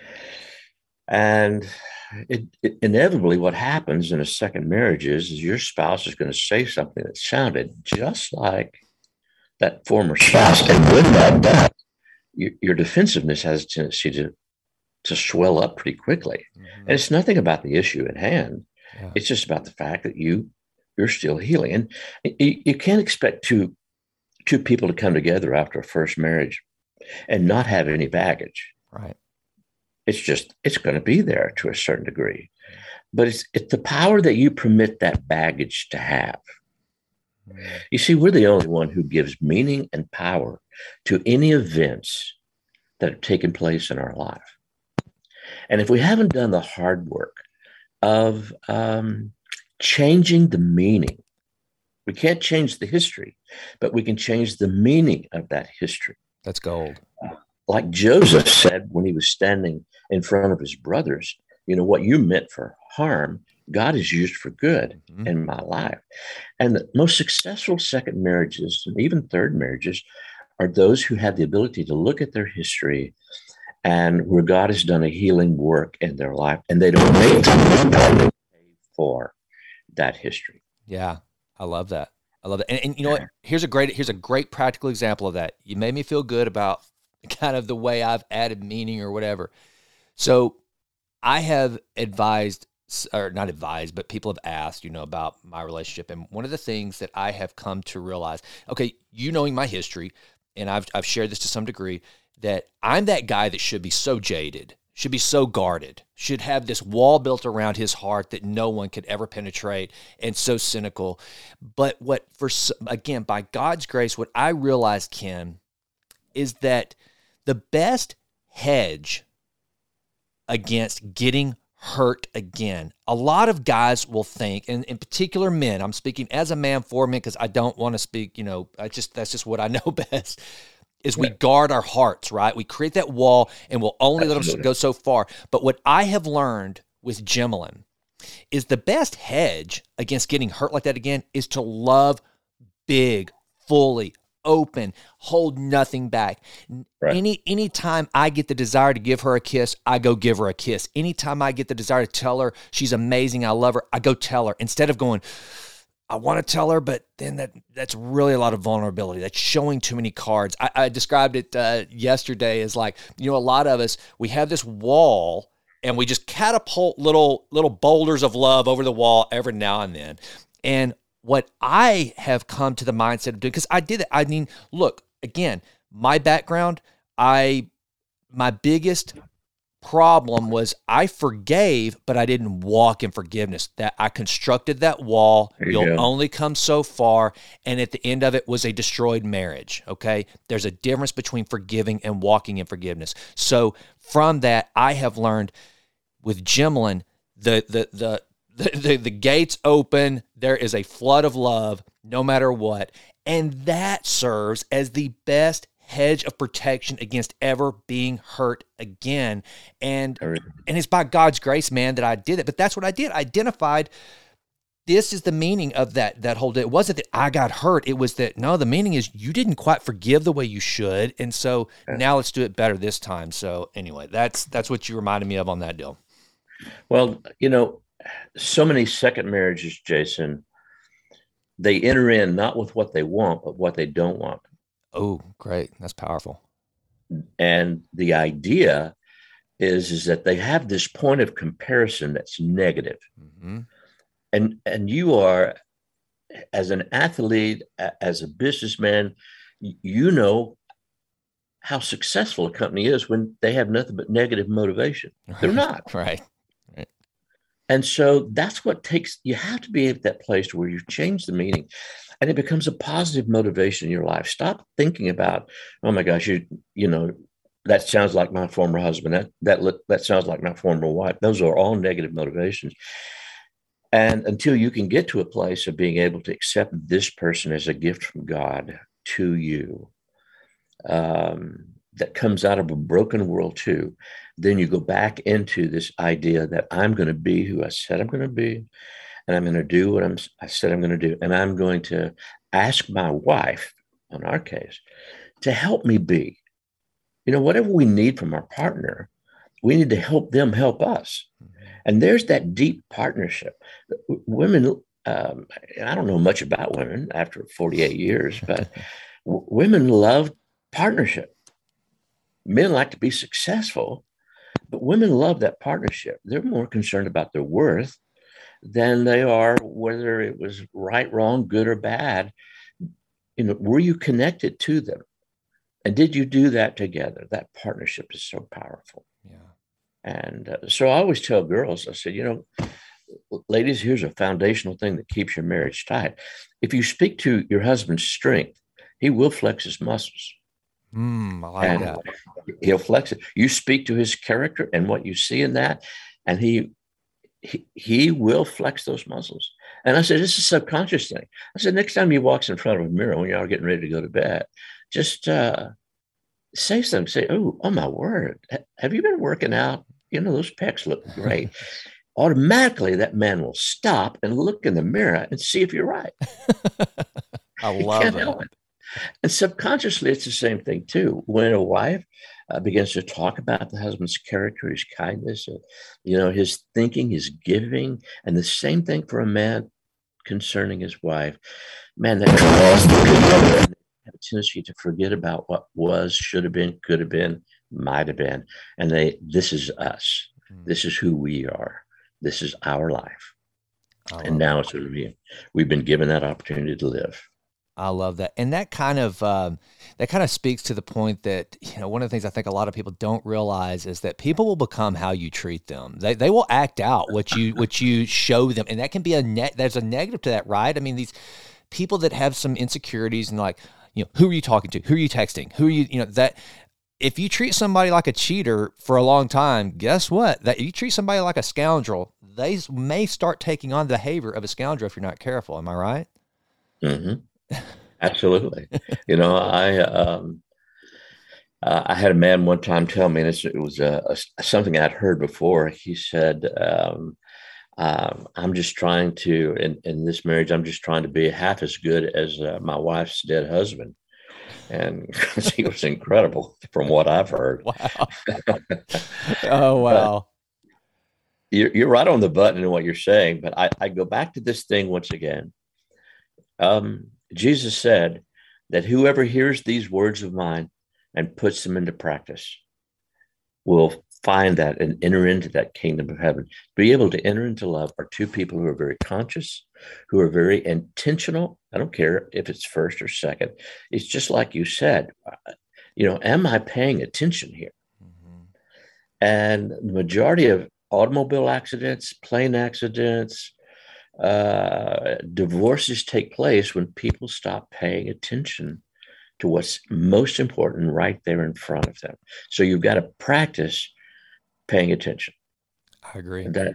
And it, it, inevitably what happens in a second marriage is, is your spouse is going to say something that sounded just like that former spouse. And when that does, your, your defensiveness has a tendency to, to swell up pretty quickly. Mm-hmm. And it's nothing about the issue at hand. Yeah. It's just about the fact that you, you're still healing. And you, you can't expect two, two people to come together after a first marriage and not have any baggage. Right. It's just, it's going to be there to a certain degree. But it's, it's the power that you permit that baggage to have. You see, we're the only one who gives meaning and power to any events that have taken place in our life. And if we haven't done the hard work of um, changing the meaning, we can't change the history, but we can change the meaning of that history. That's gold. Uh, like Joseph said when he was standing in front of his brothers, you know, what you meant for harm, God has used for good Mm-hmm. in my life. And the most successful second marriages and even third marriages are those who have the ability to look at their history and where God has done a healing work in their life, and they don't make time for that history. Yeah, I love that. I love that. And, and you know what? Here's a great here's a great practical example of that. You made me feel good about kind of the way I've added meaning or whatever. So I have advised, or not advised, but people have asked, you know, about my relationship. And one of the things that I have come to realize, okay, you knowing my history, and I've I've shared this to some degree, that I'm that guy that should be so jaded, should be so guarded, should have this wall built around his heart that no one could ever penetrate, and so cynical. But what, for again, by God's grace, what I realized, Ken, is that the best hedge against getting hurt again, a lot of guys will think, and in particular men, I'm speaking as a man for men because I don't want to speak, you know, I just that's just what I know best, is we guard our hearts, right? We create that wall and we'll only Absolutely. let them go so far. But what I have learned with Gemelin is the best hedge against getting hurt like that again is to love big, fully, open, hold nothing back. Right. Any anytime I get the desire to give her a kiss, I go give her a kiss. Anytime I get the desire to tell her she's amazing, I love her, I go tell her. Instead of going, I want to tell her, but then that that's really a lot of vulnerability. That's showing too many cards. I, I described it uh, yesterday as like, you know, a lot of us, we have this wall and we just catapult little little boulders of love over the wall every now and then. And what I have come to the mindset of doing, because I did it. I mean, look, again, my background, I my biggest problem was I forgave, but I didn't walk in forgiveness. That I constructed that wall. There you You'll go. only come so far. And at the end of it was a destroyed marriage. Okay. There's a difference between forgiving and walking in forgiveness. So from that, I have learned with Gemelin, the, the, the, the, the, the gates open, there is a flood of love no matter what. And that serves as the best hedge of protection against ever being hurt again. And and it's by God's grace, man, that I did it. But that's what I did. I identified this is the meaning of that that whole day. It wasn't that I got hurt. It was that, no, the meaning is you didn't quite forgive the way you should. And so now let's do it better this time. So anyway, that's that's what you reminded me of on that deal. Well, you know, so many second marriages, Jason, they enter in not with what they want, but what they don't want. Oh, great. That's powerful. And the idea is, is that they have this point of comparison that's negative. Mm-hmm. And, and you are, as an athlete, as a businessman, you know how successful a company is when they have nothing but negative motivation. They're not. Right. Right. And so that's what takes, you have to be at that place where you've changed the meaning and it becomes a positive motivation in your life. Stop thinking about, oh my gosh, you, you know, that sounds like my former husband. That, that, that sounds like my former wife. Those are all negative motivations. And until you can get to a place of being able to accept this person as a gift from God to you, um, that comes out of a broken world too, then you go back into this idea that I'm going to be who I said I'm going to be, and I'm going to do what I'm, I said I'm going to do, and I'm going to ask my wife, in our case, to help me be. You know, whatever we need from our partner, we need to help them help us. And there's that deep partnership. Women, um, I don't know much about women after forty-eight years, but w- women love partnership. Men like to be successful, but women love that partnership. They're more concerned about their worth than they are whether it was right, wrong, good, or bad. You know, were you connected to them? And did you do that together? That partnership is so powerful. Yeah. And uh, so I always tell girls, I said, you know, ladies, here's a foundational thing that keeps your marriage tight. If you speak to your husband's strength, he will flex his muscles. Mm, I like and that. He'll flex it. You speak to his character and what you see in that, and he, he he will flex those muscles. And I said, this is a subconscious thing. I said, next time he walks in front of a mirror when you are getting ready to go to bed, just uh, say something. Say, oh, oh my word, have you been working out? you know, those pecs look great. Automatically, that man will stop and look in the mirror and see if you're right. I He love can't it. help it. And subconsciously, it's the same thing too. When a wife uh, begins to talk about the husband's character, his kindness, uh, you know, his thinking, his giving, and the same thing for a man concerning his wife, man, that have a tendency to forget about what was, should have been, could have been, might have been, and they, this is us. Mm. This is who we are. This is our life. And now it's we've been given that opportunity to live. I love that. And that kind of, um, that kind of speaks to the point that, you know, one of the things I think a lot of people don't realize is that people will become how you treat them. They they will act out what you, what you show them. And that can be a net, there's a negative to that, right? I mean, these people that have some insecurities and like, you know, who are you talking to? Who are you texting? Who are you, you know, that if you treat somebody like a cheater for a long time, guess what? That if you treat somebody like a scoundrel, they may start taking on the behavior of a scoundrel if you're not careful. Am I right? Mm-hmm. Absolutely. You know, I um, uh, I had a man one time tell me, and it was a, a, something I'd heard before. He said, um, uh, "I'm just trying to in, in this marriage. I'm just trying to be half as good as uh, my wife's dead husband." And he was incredible from what I've heard. Wow. Oh wow. You're, you're right on the button in what you're saying, but I, I go back to this thing once again. Um, Jesus said that whoever hears these words of mine and puts them into practice will find that and enter into that kingdom of heaven. Be able to enter into love are two people who are very conscious, who are very intentional. I don't care if it's first or second. It's just like you said, you know, am I paying attention here? Mm-hmm. And the majority of automobile accidents, plane accidents, uh, divorces take place when people stop paying attention to what's most important right there in front of them. So you've got to practice paying attention. I agree. That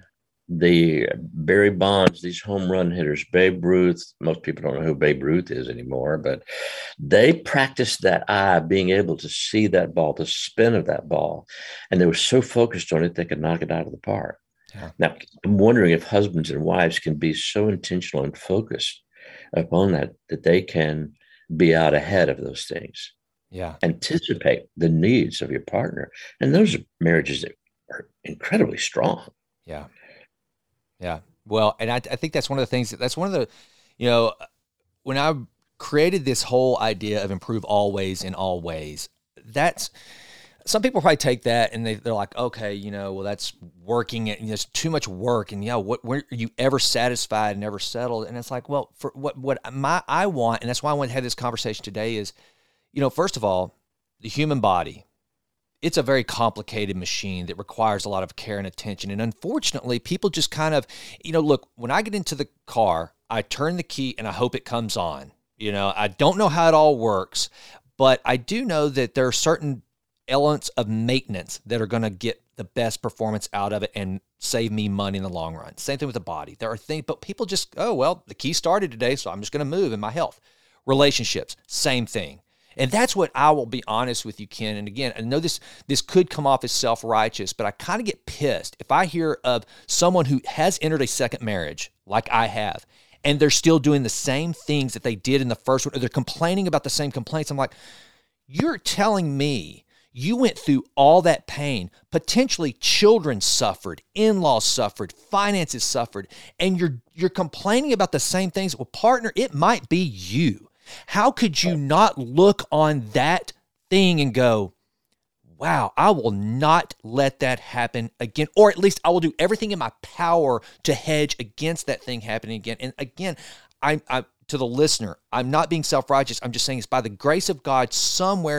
the Barry Bonds, these home run hitters, Babe Ruth, most people don't know who Babe Ruth is anymore, but they practiced that eye, being able to see that ball, the spin of that ball. And they were so focused on it, they could knock it out of the park. Yeah. Now, I'm wondering if husbands and wives can be so intentional and focused upon that, that they can be out ahead of those things. Yeah. Anticipate the needs of your partner. And those are marriages that are incredibly strong. Yeah. Yeah. Well, and I, I think that's one of the things that that's one of the, you know, when I created this whole idea of improve always in all ways, that's, some people probably take that and they, they're like, okay, you know, well, that's working and there's too much work. And yeah, what, were you ever satisfied and ever settled? And it's like, well, for what, what my, I want, and that's why I want to have this conversation today is, you know, first of all, the human body, it's a very complicated machine that requires a lot of care and attention. And unfortunately, people just kind of, you know, look, when I get into the car, I turn the key and I hope it comes on. You know, I don't know how it all works, but I do know that there are certain elements of maintenance that are going to get the best performance out of it and save me money in the long run. Same thing with the body. There are things, but people just, oh, well, the key started today, so I'm just going to move in my health. Relationships, same thing. And that's what I will be honest with you, Ken. And again, I know this this could come off as self-righteous, but I kind of get pissed if I hear of someone who has entered a second marriage, like I have, and they're still doing the same things that they did in the first one, or they're complaining about the same complaints. I'm like, you're telling me you went through all that pain, potentially children suffered, in-laws suffered, finances suffered, and you're you're complaining about the same things. Well, partner, it might be you. How could you not look on that thing and go, wow, I will not let that happen again, or at least I will do everything in my power to hedge against that thing happening again. And again, I, I to the listener, I'm not being self-righteous. I'm just saying it's by the grace of God, somewhere,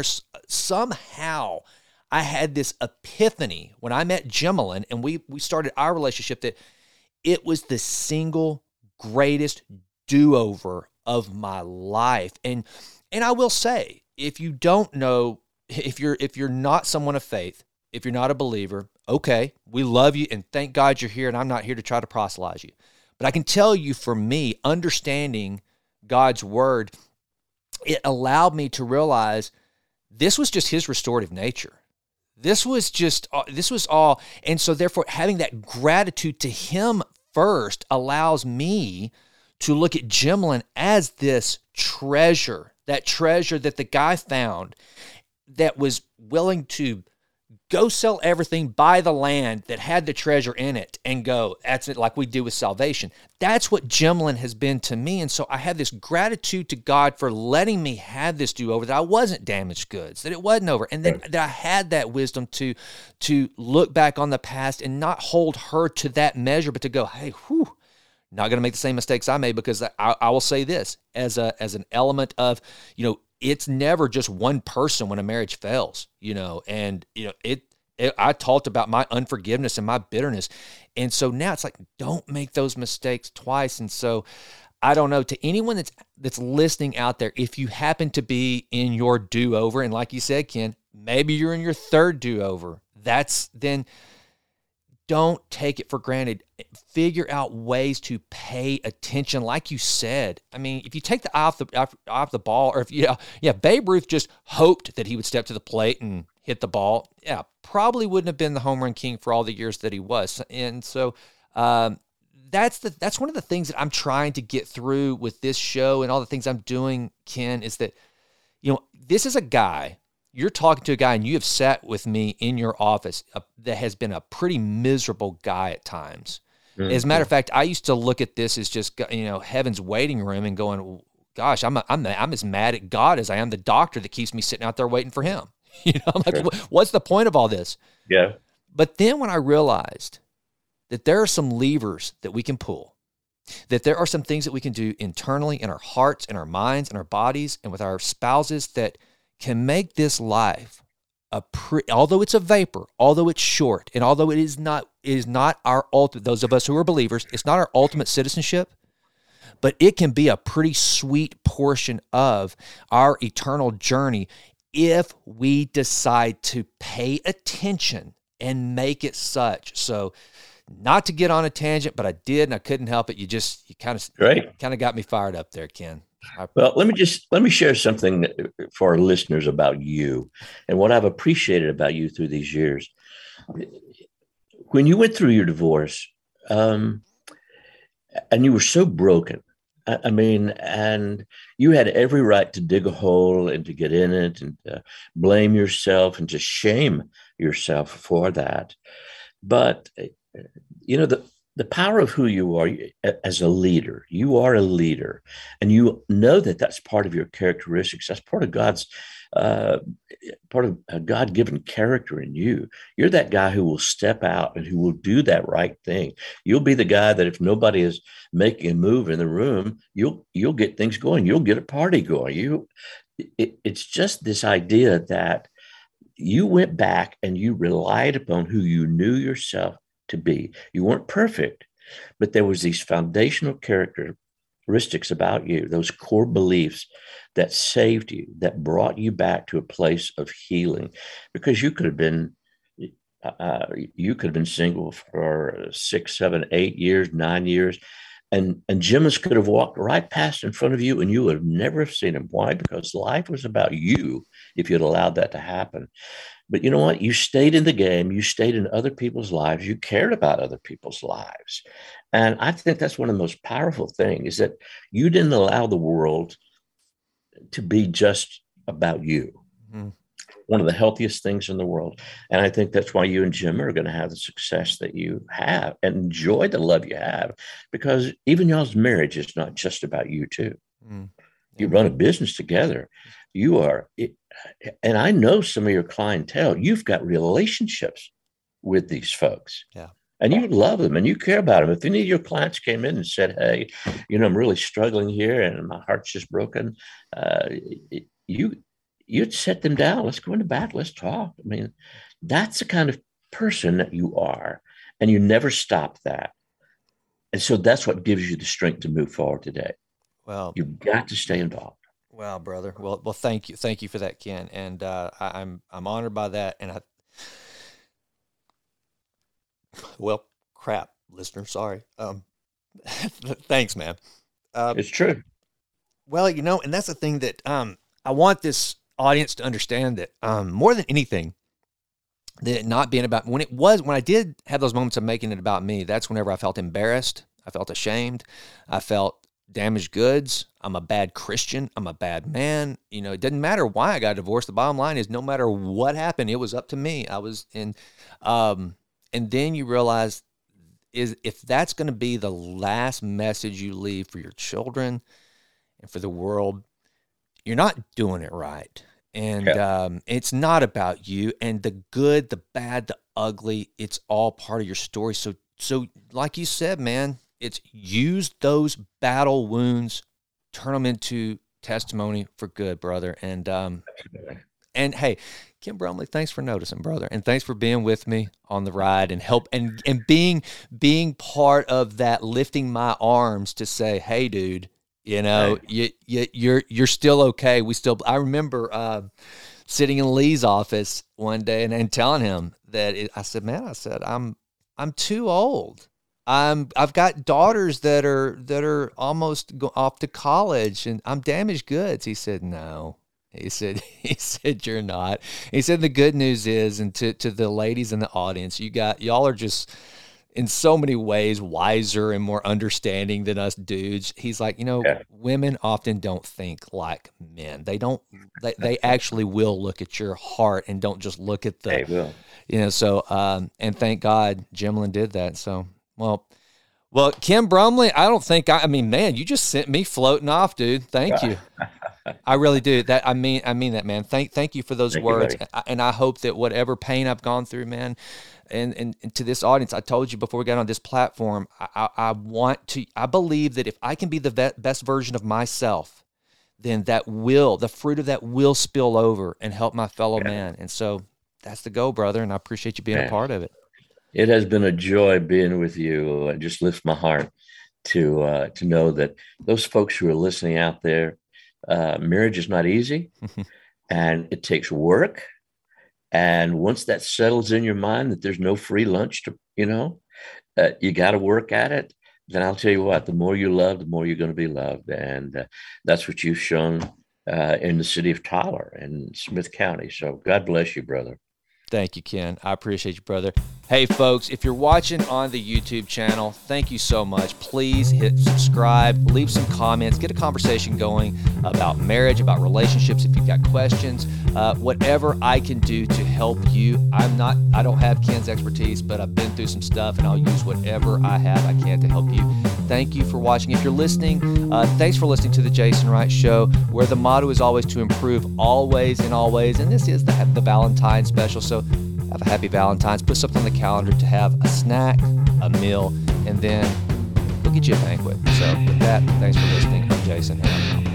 somehow, I had this epiphany when I met Jemilyn and we we started our relationship that it was the single greatest do-over of my life. And and I will say, if you don't know, if you're if you're not someone of faith, if you're not a believer, okay, we love you and thank God you're here, and I'm not here to try to proselytize you. But I can tell you, for me, understanding God's word, it allowed me to realize this was just his restorative nature. This was just, uh, this was all. And so therefore having that gratitude to him first allows me to look at Jimlin as this treasure, that treasure that the guy found that was willing to go sell everything, buy the land that had the treasure in it, and go, that's it, like we do with salvation. That's what Jimlin has been to me. And so I have this gratitude to God for letting me have this do-over, that I wasn't damaged goods, that it wasn't over. And then that I had that wisdom to, to look back on the past and not hold her to that measure, but to go, hey, whew, not going to make the same mistakes I made, because I, I will say this as a as an element of, you know, it's never just one person when a marriage fails, you know, and, you know, it, it, I talked about my unforgiveness and my bitterness. And so now it's like, don't make those mistakes twice. And so I don't know, to anyone that's, that's listening out there, if you happen to be in your do-over, and like you said, Ken, maybe you're in your third do-over, that's then don't take it for granted. Figure out ways to pay attention. Like you said, I mean, if you take the eye off the off, off the ball, or if yeah, yeah, Babe Ruth just hoped that he would step to the plate and hit the ball, yeah, probably wouldn't have been the home run king for all the years that he was. And so um, that's the that's one of the things that I'm trying to get through with this show and all the things I'm doing, Ken, is that, you know, this is a guy. You're talking to a guy, and you have sat with me in your office uh, that has been a pretty miserable guy at times. Mm-hmm. As a matter of fact, I used to look at this as just, you know, heaven's waiting room and going, gosh, I'm a, I'm a, I'm as mad at God as I am the doctor that keeps me sitting out there waiting for him. You know, I'm like, sure. What's the point of all this? Yeah. But then when I realized that there are some levers that we can pull, that there are some things that we can do internally in our hearts, in our minds, in our bodies, and with our spouses that can make this life a pre, although it's a vapor, although it's short, and although it is not, it is not our ultimate, those of us who are believers, it's not our ultimate citizenship, but it can be a pretty sweet portion of our eternal journey if we decide to pay attention and make it such. So not to get on a tangent, but I did, and I couldn't help it. You just, you kind of, Great. kind of got me fired up there, Ken. Well, let me just let me share something for our listeners about you and what I've appreciated about you through these years. When you went through your divorce, um, and you were so broken, I, I mean, and you had every right to dig a hole and to get in it and to blame yourself and to shame yourself for that. But, you know, the The power of who you are as a leader, you are a leader, and you know that that's part of your characteristics. That's part of God's, uh, part of a God-given character in you. You're that guy who will step out and who will do that right thing. You'll be the guy that if nobody is making a move in the room, you'll you'll get things going. You'll get a party going. You, it, it's just this idea that you went back and you relied upon who you knew yourself to be. You weren't perfect, but there was these foundational characteristics about you, those core beliefs that saved you, that brought you back to a place of healing, because you could have been, uh, you could have been single for six, seven, eight years, nine years. And, and Jim's could have walked right past in front of you and you would have never have seen him. Why? Because life was about you if you'd allowed that to happen. But you know what? You stayed in the game. You stayed in other people's lives. You cared about other people's lives. And I think that's one of the most powerful things, is that you didn't allow the world to be just about you. Mm-hmm. One of the healthiest things in the world. And I think that's why you and Jim are going to have the success that you have and enjoy the love you have, because even y'all's marriage is not just about you too. Mm-hmm. You run a business together. You are, and I know some of your clientele, you've got relationships with these folks. Yeah. And you love them and you care about them. If any of your clients came in and said, hey, you know, I'm really struggling here and my heart's just broken, uh, you, you'd set them down. Let's go in the back. Let's talk. I mean, that's the kind of person that you are, and you never stop that. And so that's what gives you the strength to move forward today. Well, you've got to stay involved. Well, brother. Well, well, thank you. Thank you for that, Ken. And uh, I, I'm, I'm honored by that. And I, well, crap, listener, sorry. Um, thanks, man. Uh, it's true. Well, you know, and that's the thing that um, I want this audience to understand, that um, more than anything, that not being about, when it was, when I did have those moments of making it about me, that's whenever I felt embarrassed. I felt ashamed. I felt damaged goods. I'm a bad Christian. I'm a bad man. You know, it doesn't matter why I got divorced. The bottom line is no matter what happened, it was up to me. I was in, um, and then you realize is if that's going to be the last message you leave for your children and for the world, you're not doing it right. And yeah. um, it's not about you. And the good, the bad, the ugly, it's all part of your story. So, so like you said, man, it's use those battle wounds, turn them into testimony for good, brother. And um, and hey, Kim Brumley, thanks for noticing, brother, and thanks for being with me on the ride and help and and being being part of that, lifting my arms to say, hey, dude. You know, right. you, you, you're you're still okay. We still. I remember uh, sitting in Lee's office one day and, and telling him that it, I said, "Man, I said I'm I'm too old. I'm I've got daughters that are that are almost go off to college, and I'm damaged goods." He said, "No." He said, "He said you're not." He said, "The good news is, and to to the ladies in the audience, you got y'all are just." in so many ways wiser and more understanding than us dudes." He's like, you know, yeah. women often don't think like men. They don't, they, they actually will look at your heart and don't just look at the, they will. you know, so, um, and thank God Jimlin did that. So, well, well, Kim Brumley, I don't think, I, I mean, man, you just sent me floating off, dude. Thank you. I really do that. I mean, I mean that, man. Thank, thank you for those thank words. You, and I hope that whatever pain I've gone through, man, And, and and to this audience, I told you before we got on this platform, I, I, I want to, I believe that if I can be the vet, best version of myself, then that will, the fruit of that will spill over and help my fellow yeah. man. And so that's the goal, brother. And I appreciate you being yeah. a part of it. It has been a joy being with you. It just lifts my heart to, uh, to know that those folks who are listening out there, uh, marriage is not easy and it takes work. And once that settles in your mind that there's no free lunch to, you know, uh, you got to work at it, then I'll tell you what, the more you love, the more you're going to be loved. And uh, that's what you've shown uh, in the city of Tyler and Smith County. So God bless you, brother. Thank you, Ken. I appreciate you, brother. Hey, folks, if you're watching on the YouTube channel, thank you so much. Please hit subscribe, leave some comments, get a conversation going about marriage, about relationships. If you've got questions, uh, whatever I can do to help you. I'm not, I don't have Ken's expertise, but I've been through some stuff and I'll use whatever I have I can to help you. Thank you for watching. If you're listening, uh, thanks for listening to the Jason Wright Show, where the motto is always to improve always and always. And this is the, the Valentine's special. So have a happy Valentine's. Put something on the calendar to have a snack, a meal, and then we'll get you a banquet. So with that, thanks for listening. I'm Jason, and I'm out.